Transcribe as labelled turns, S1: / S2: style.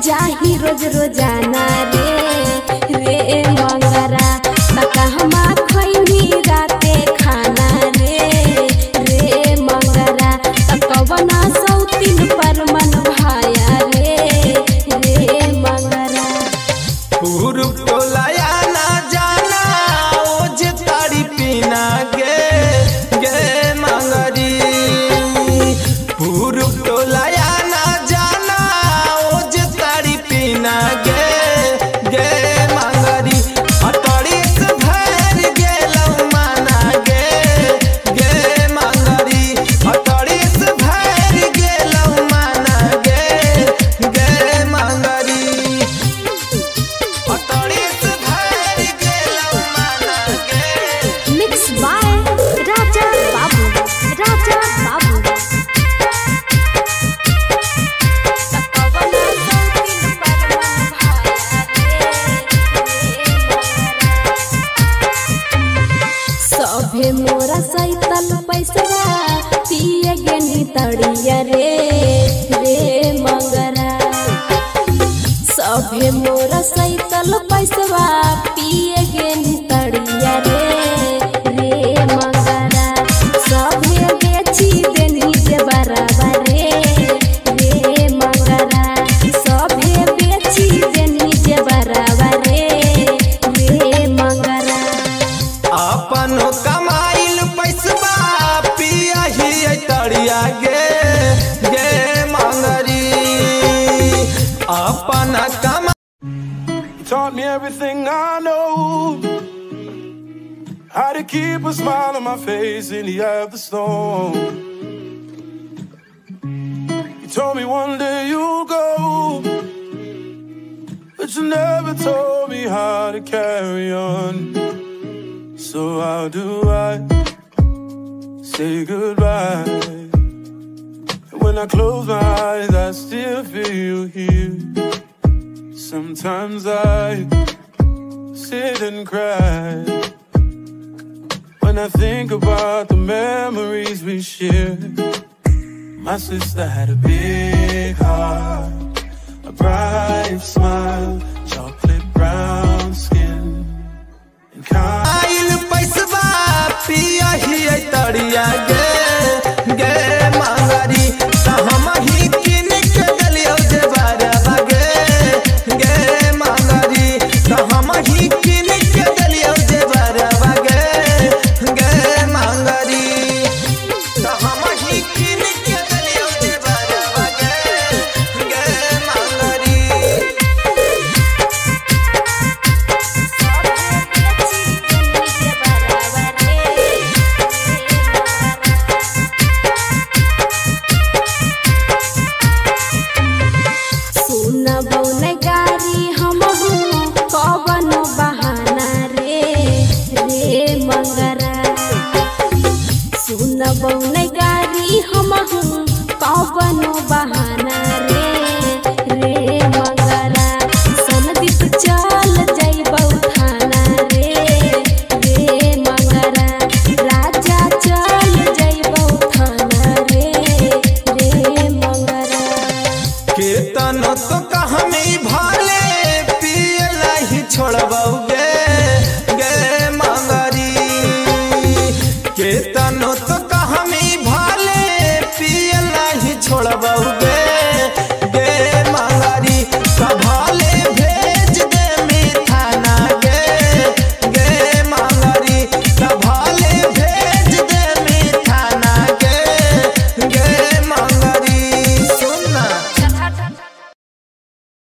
S1: चाही रोज रोजाना रे रे मंगरा तका हमा खैनी राते खाना रे रे मंगरा तकवना सौतीन पर मन भाया रे रे मंगरा
S2: पूरब टोलाया ना जाना ओज तारी पीना गे गे मंगरी पूरब टोलाया ना जाना ओज तारी पीना गे गे मंगरी अतड़ी से भर गेलौ माना गे गे मंगरी अतड़ी से भर गेलौ माना गे गे मंगरी
S1: मिक्स बाय राजा बाबू राजा बाबू सभे मोरा सैतल पैसवा पिए गेनी तड़िया रे रे मंगरा सभे मोरा सैतल पैसवा पिए गेनी तड़िया रे रे मंगरा सभे बेची देनी जे बराबर रे रे मंगरा सभे बेची देनी जे बराबर रे रे मंगरा
S2: अपन कमाइल पैसवा पिया ही तड़िया गे गे मंगरी अपन कमा
S3: Taught me everything I know, how to keep a smile on my face in the eye of the storm. You told me one day you'll go, but you never told me how to carry on. So how do I say goodbye? And when I close my eyes, I still feel you here. Sometimes I sit and cry when I think about the memories we shared. My sister had a big heart, a bright smile, chocolate brown skin, and
S2: आइल पैसवा पिया ही तड़िया गे गे मंगरी हम ही किन के गलियो जे बारवा गे गे मंगरी हम ही किन के गलियो जे बारवा गे गे मंगरी हम ही किन के गलियो जे बारवा गे गे मंगरी
S1: गारी हम कवन बहाना रे रे मंगरा सुन बौन गारी हम कवन बहाना